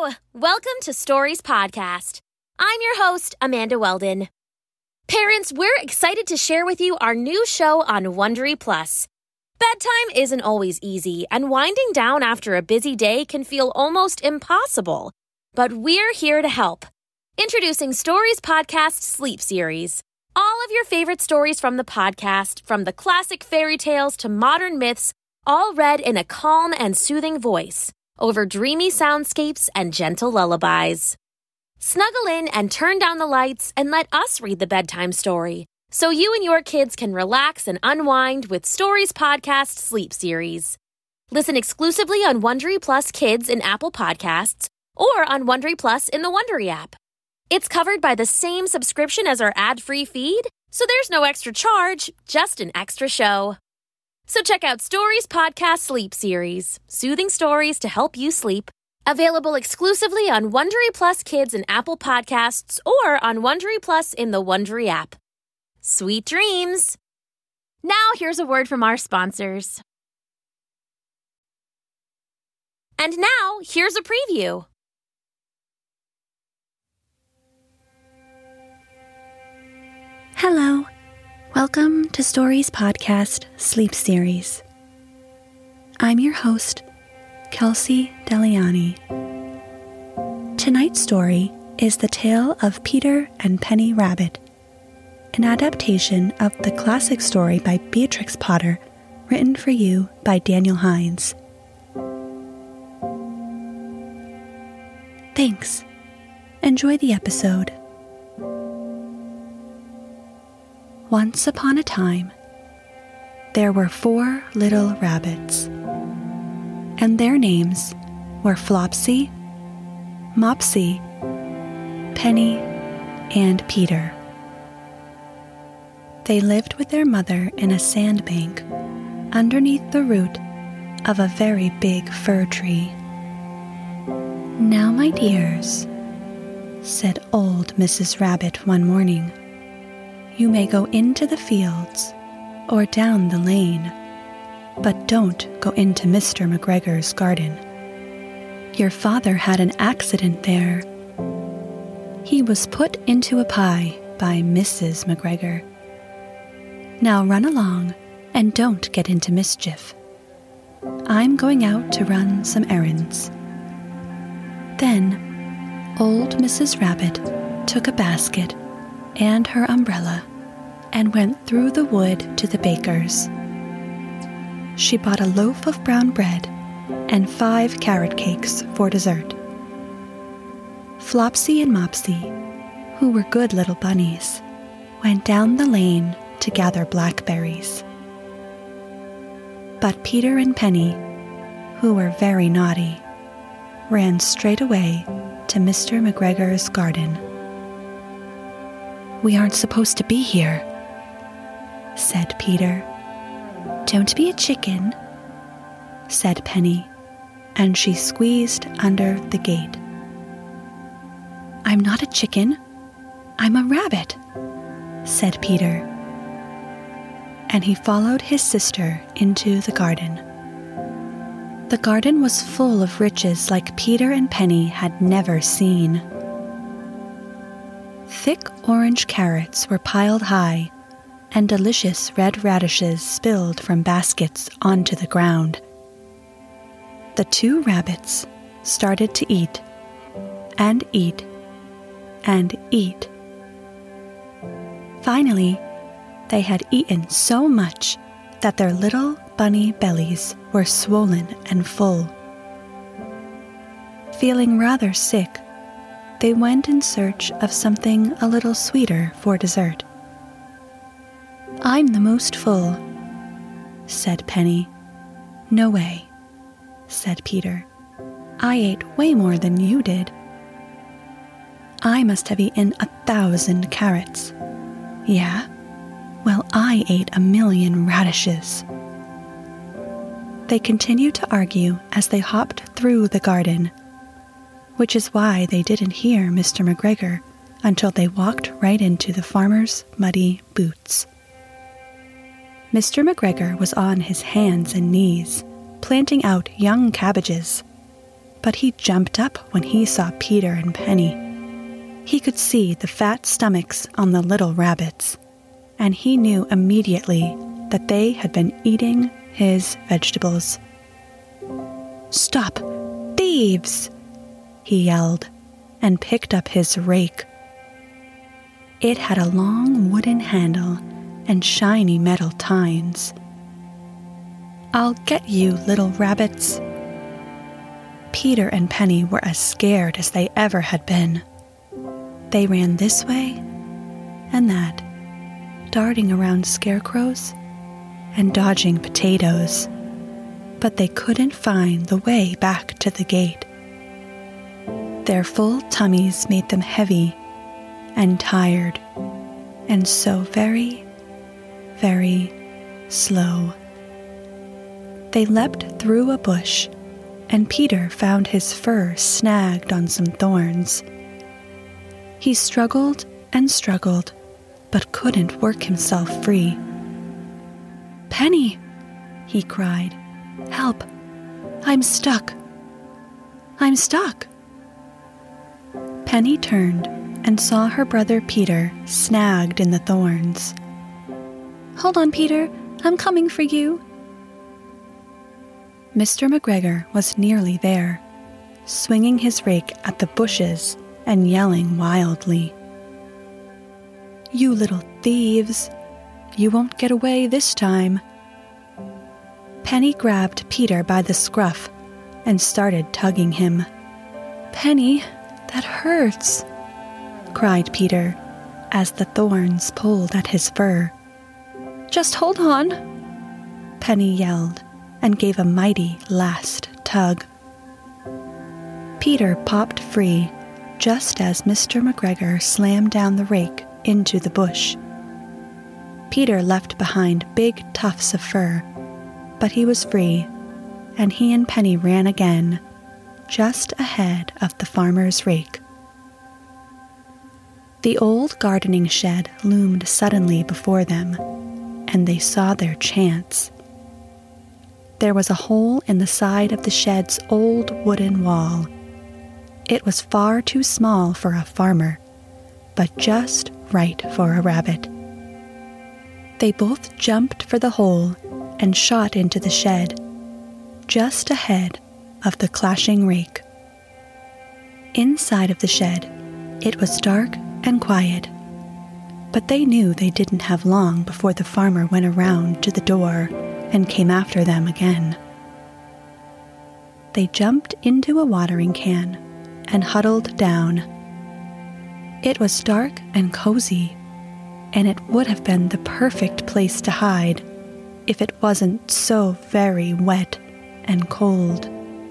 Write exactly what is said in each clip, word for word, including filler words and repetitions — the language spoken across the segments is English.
Hello! Welcome to Stories Podcast. I'm your host, Amanda Weldon. Parents, we're excited to share with you our new show on Wondery Plus. Bedtime isn't always easy, and winding down after a busy day can feel almost impossible. But we're here to help. Introducing Stories Podcast Sleep Series. All of your favorite stories from the podcast, from the classic fairy tales to modern myths, all read in a calm and soothing voice, over dreamy soundscapes and gentle lullabies. Snuggle in and turn down the lights and let us read the bedtime story, so you and your kids can relax and unwind with Stories Podcast Sleep Series. Listen exclusively on Wondery Plus Kids in Apple Podcasts or on Wondery Plus in the Wondery app. It's covered by the same subscription as our ad-free feed, so there's no extra charge, just an extra show. So check out Stories Podcast Sleep Series, soothing stories to help you sleep, available exclusively on Wondery Plus Kids and Apple Podcasts or on Wondery Plus in the Wondery app. Sweet dreams! Now here's a word from our sponsors. And now, here's a preview. Hello. Welcome to Stories Podcast Sleep Series. I'm your host, Kelsey Deliani. Tonight's story is The Tale of Peter and Penny Rabbit, an adaptation of the classic story by Beatrix Potter, written for you by Daniel Hines. Thanks. Enjoy the episode. Once upon a time, there were four little rabbits, and their names were Flopsy, Mopsy, Penny, and Peter. They lived with their mother in a sandbank underneath the root of a very big fir tree. "Now, my dears," said old Missus Rabbit one morning, "you may go into the fields or down the lane, but don't go into Mister McGregor's garden. Your father had an accident there. He was put into a pie by Missus McGregor. Now run along and don't get into mischief. I'm going out to run some errands." Then old Missus Rabbit took a basket and her umbrella and went through the wood to the baker's. She bought a loaf of brown bread and five carrot cakes for dessert. Flopsy and Mopsy, who were good little bunnies, went down the lane to gather blackberries. But Peter and Penny, who were very naughty, ran straight away to Mister McGregor's garden. "We aren't supposed to be here," said Peter. "Don't be a chicken," said Penny, and she squeezed under the gate. "I'm not a chicken. I'm a rabbit," said Peter. And he followed his sister into the garden. The garden was full of riches like Peter and Penny had never seen. Thick orange carrots were piled high, and delicious red radishes spilled from baskets onto the ground. The two rabbits started to eat, and eat, and eat. Finally, they had eaten so much that their little bunny bellies were swollen and full. Feeling rather sick, they went in search of something a little sweeter for dessert. "I'm the most full," said Penny. "No way," said Peter. "I ate way more than you did." "I must have eaten a thousand carrots." "Yeah? Well, I ate a million radishes." They continued to argue as they hopped through the garden, which is why they didn't hear Mister McGregor until they walked right into the farmer's muddy boots. Mister McGregor was on his hands and knees, planting out young cabbages, but he jumped up when he saw Peter and Penny. He could see the fat stomachs on the little rabbits, and he knew immediately that they had been eating his vegetables. "Stop! Thieves!" he yelled, and picked up his rake. It had a long wooden handle and shiny metal tines. "I'll get you, little rabbits." Peter and Penny were as scared as they ever had been. They ran this way and that, darting around scarecrows and dodging potatoes, but they couldn't find the way back to the gate. Their full tummies made them heavy and tired, and so very, very slow. They leapt through a bush, and Peter found his fur snagged on some thorns. He struggled and struggled, but couldn't work himself free. "Penny!" he cried. "Help! I'm stuck! I'm stuck!" Penny turned and saw her brother Peter snagged in the thorns. "Hold on, Peter, I'm coming for you." Mister McGregor was nearly there, swinging his rake at the bushes and yelling wildly. "You little thieves! You won't get away this time." Penny grabbed Peter by the scruff and started tugging him. "Penny, that hurts," cried Peter as the thorns pulled at his fur. "Just hold on," Penny yelled and gave a mighty last tug. Peter popped free just as Mister McGregor slammed down the rake into the bush. Peter left behind big tufts of fur, but he was free, and he and Penny ran again, just ahead of the farmer's rake. The old gardening shed loomed suddenly before them, and they saw their chance. There was a hole in the side of the shed's old wooden wall. It was far too small for a farmer, but just right for a rabbit. They both jumped for the hole and shot into the shed, just ahead of the clashing rake. Inside of the shed, it was dark and quiet, but they knew they didn't have long before the farmer went around to the door and came after them again. They jumped into a watering can and huddled down. It was dark and cozy, and it would have been the perfect place to hide if it wasn't so very wet and cold.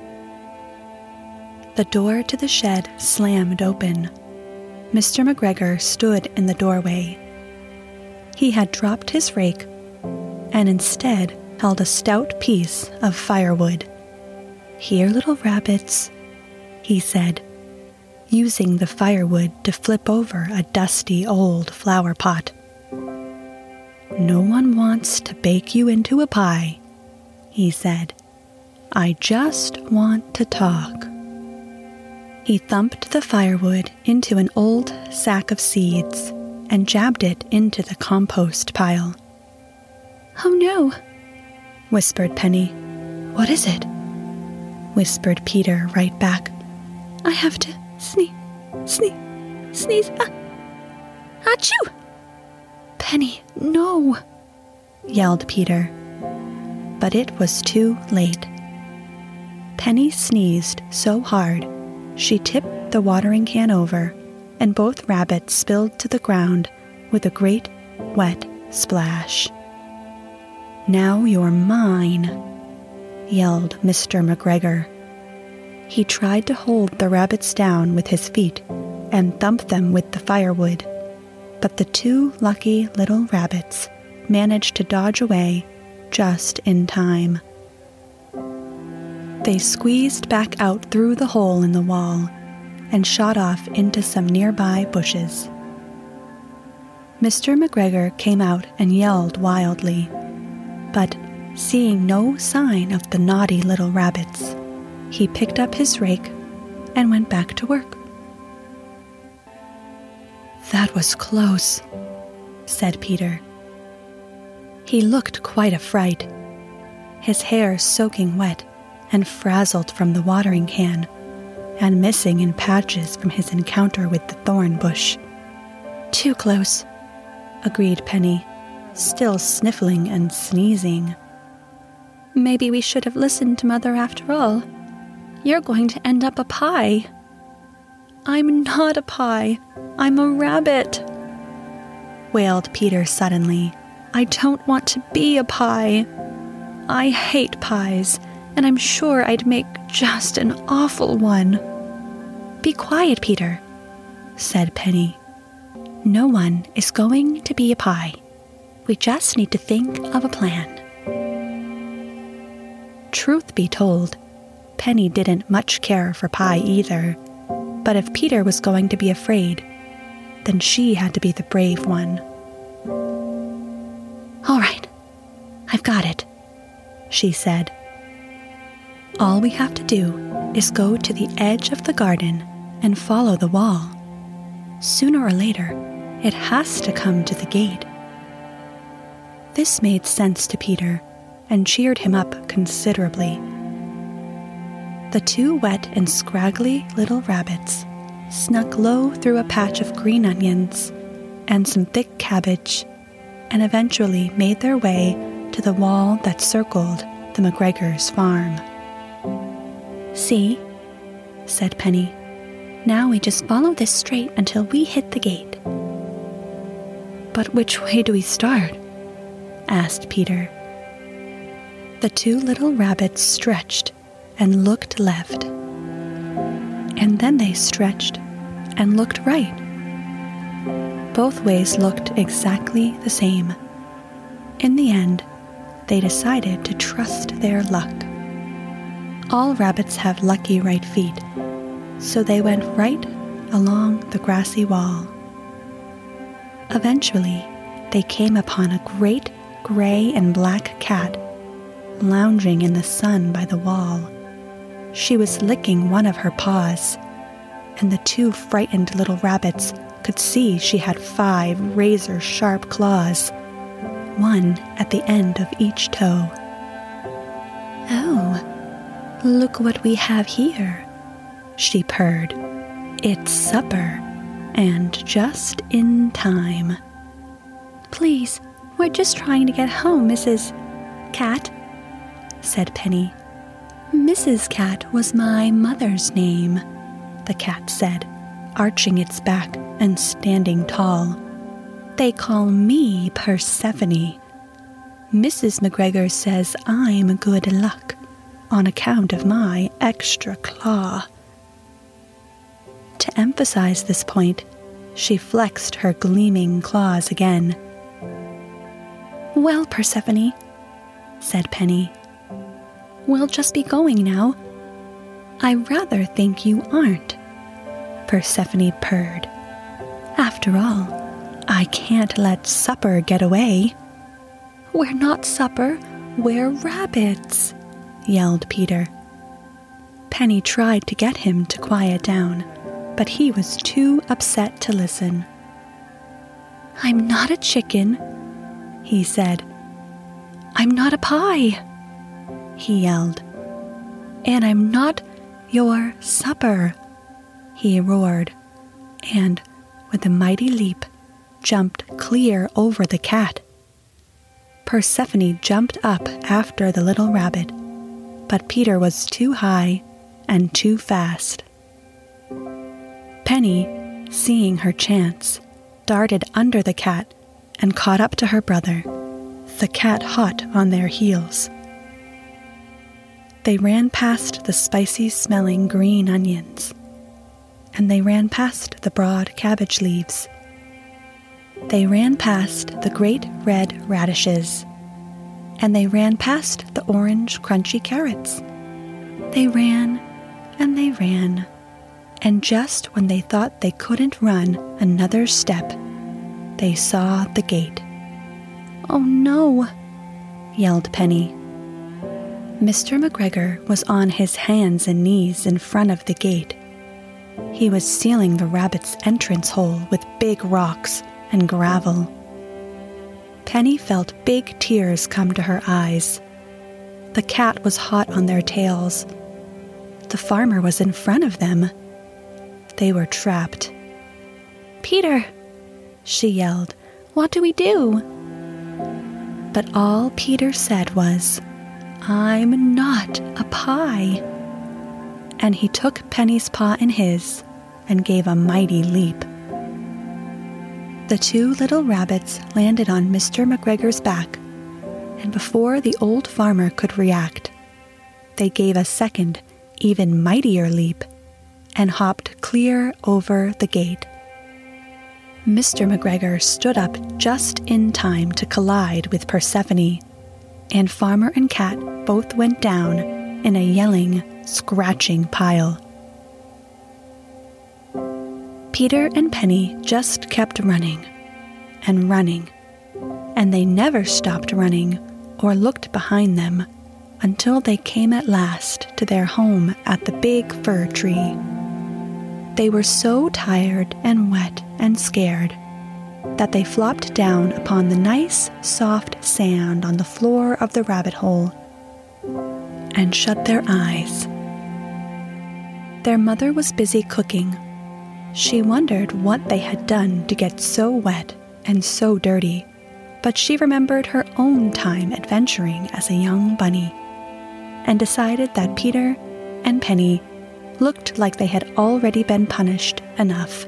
The door to the shed slammed open. Mister McGregor stood in the doorway. He had dropped his rake and instead held a stout piece of firewood. "Here, little rabbits," he said, using the firewood to flip over a dusty old flower pot. "No one wants to bake you into a pie," he said. "I just want to talk." He thumped the firewood into an old sack of seeds and jabbed it into the compost pile. "Oh no," whispered Penny. "What is it?" whispered Peter right back. "I have to sneeze, sneeze, sneeze, ah, achoo!" "Penny, no," yelled Peter. But it was too late. Penny sneezed so hard, she tipped the watering can over, and both rabbits spilled to the ground with a great, wet splash. "Now you're mine," yelled Mister McGregor. He tried to hold the rabbits down with his feet and thump them with the firewood, but the two lucky little rabbits managed to dodge away just in time. They squeezed back out through the hole in the wall and shot off into some nearby bushes. Mister McGregor came out and yelled wildly, but seeing no sign of the naughty little rabbits, he picked up his rake and went back to work. "That was close," said Peter. He looked quite a fright, his hair soaking wet and frazzled from the watering can, and missing in patches from his encounter with the thorn bush. "Too close," agreed Penny, still sniffling and sneezing. "Maybe we should have listened to Mother after all. You're going to end up a pie." "I'm not a pie. I'm a rabbit," wailed Peter suddenly. "I don't want to be a pie. I hate pies, and I'm sure I'd make just an awful one." "Be quiet, Peter," said Penny. "No one is going to be a pie. We just need to think of a plan." Truth be told, Penny didn't much care for pie either, but if Peter was going to be afraid, then she had to be the brave one. "All right, I've got it," she said. "All we have to do is go to the edge of the garden and follow the wall. Sooner or later, it has to come to the gate." This made sense to Peter and cheered him up considerably. The two wet and scraggly little rabbits snuck low through a patch of green onions and some thick cabbage, and eventually made their way to the wall that circled the McGregor's farm. "See," said Penny. "Now we just follow this straight until we hit the gate." "But which way do we start?" asked Peter. The two little rabbits stretched and looked left, and then they stretched and looked right. Both ways looked exactly the same. In the end, they decided to trust their luck. All rabbits have lucky right feet, so they went right along the grassy wall. Eventually, they came upon a great gray and black cat lounging in the sun by the wall. She was licking one of her paws, and the two frightened little rabbits could see she had five razor-sharp claws, one at the end of each toe. "Oh, look what we have here," she purred. "It's supper, and just in time." "Please, we're just trying to get home, Missus Cat," said Penny. "Missus Cat was my mother's name," the cat said, arching its back and standing tall. "They call me Persephone. Missus McGregor says I'm good luck on account of my extra claw." To emphasize this point, she flexed her gleaming claws again. "Well, Persephone," said Penny, "we'll just be going now." "I rather think you aren't," Persephone purred. "After all, I can't let supper get away." "We're not supper, we're rabbits," yelled Peter. Penny tried to get him to quiet down, but he was too upset to listen. "I'm not a chicken," he said. "I'm not a pie," he yelled. "And I'm not your supper," he roared, and, with a mighty leap, jumped clear over the cat. Persephone jumped up after the little rabbit, but Peter was too high and too fast. Penny, seeing her chance, darted under the cat and caught up to her brother, the cat hot on their heels. They ran past the spicy-smelling green onions, and they ran past the broad cabbage leaves. They ran past the great red radishes, and they ran past the orange crunchy carrots. They ran and they ran, and just when they thought they couldn't run another step, they saw the gate. "Oh no," yelled Penny. Mister McGregor was on his hands and knees in front of the gate. He was sealing the rabbit's entrance hole with big rocks and gravel. Penny felt big tears come to her eyes. The cat was hot on their tails. The farmer was in front of them. They were trapped. "Peter," she yelled, "what do we do?" But all Peter said was, "I'm not a pie." And he took Penny's paw in his and gave a mighty leap. The two little rabbits landed on Mister McGregor's back, and before the old farmer could react, they gave a second, even mightier leap and hopped clear over the gate. Mister McGregor stood up just in time to collide with Persephone, and Farmer and Cat both went down in a yelling, scratching pile. Peter and Penny just kept running and running, and they never stopped running or looked behind them until they came at last to their home at the big fir tree. They were so tired and wet and scared that they flopped down upon the nice, soft sand on the floor of the rabbit hole and shut their eyes. Their mother was busy cooking. She wondered what they had done to get so wet and so dirty, but she remembered her own time adventuring as a young bunny and decided that Peter and Penny looked like they had already been punished enough.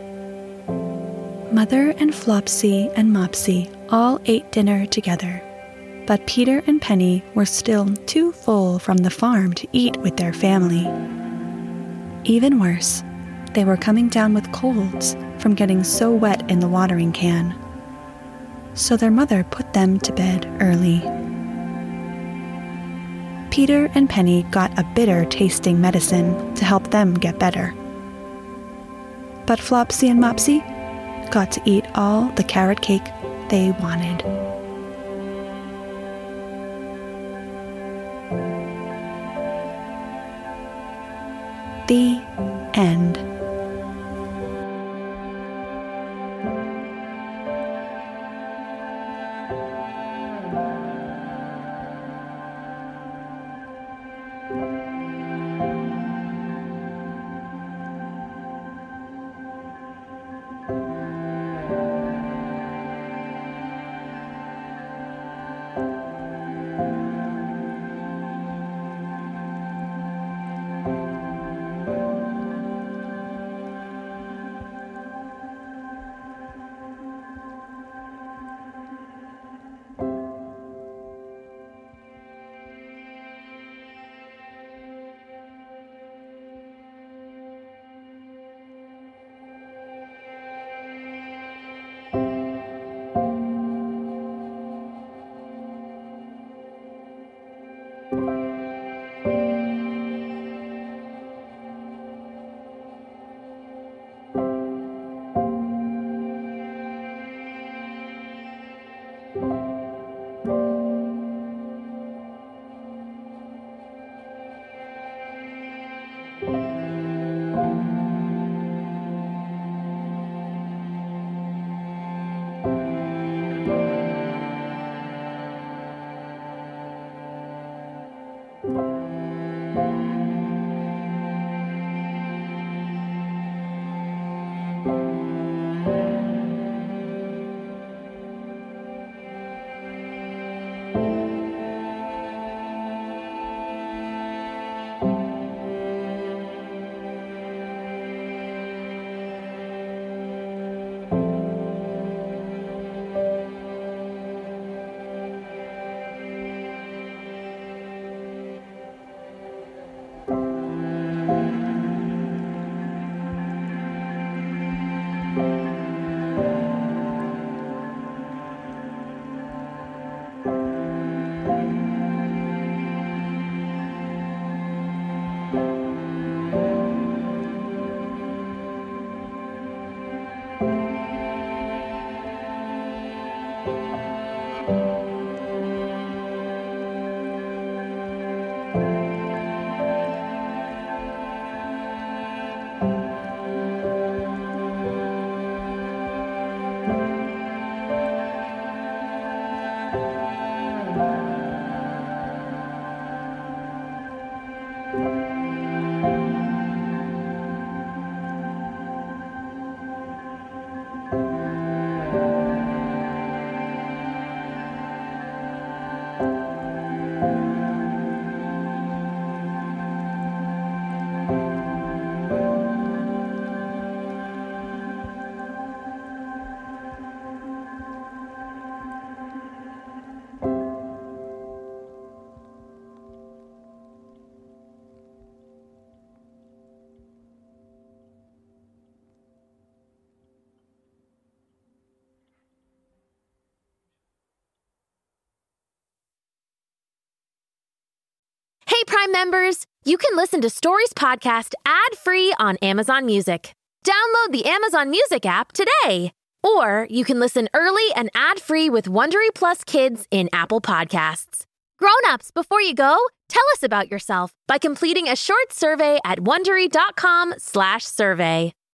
Mother and Flopsy and Mopsy all ate dinner together, but Peter and Penny were still too full from the farm to eat with their family. Even worse, they were coming down with colds from getting so wet in the watering can. So their mother put them to bed early. Peter and Penny got a bitter-tasting medicine to help them get better. But Flopsy and Mopsy got to eat all the carrot cake they wanted. The end. Prime members, you can listen to Stories Podcast ad-free on Amazon Music. Download the Amazon Music app today. Or you can listen early and ad-free with Wondery Plus Kids in Apple Podcasts. Grown-ups, before you go, tell us about yourself by completing a short survey at wondery dot com slash survey.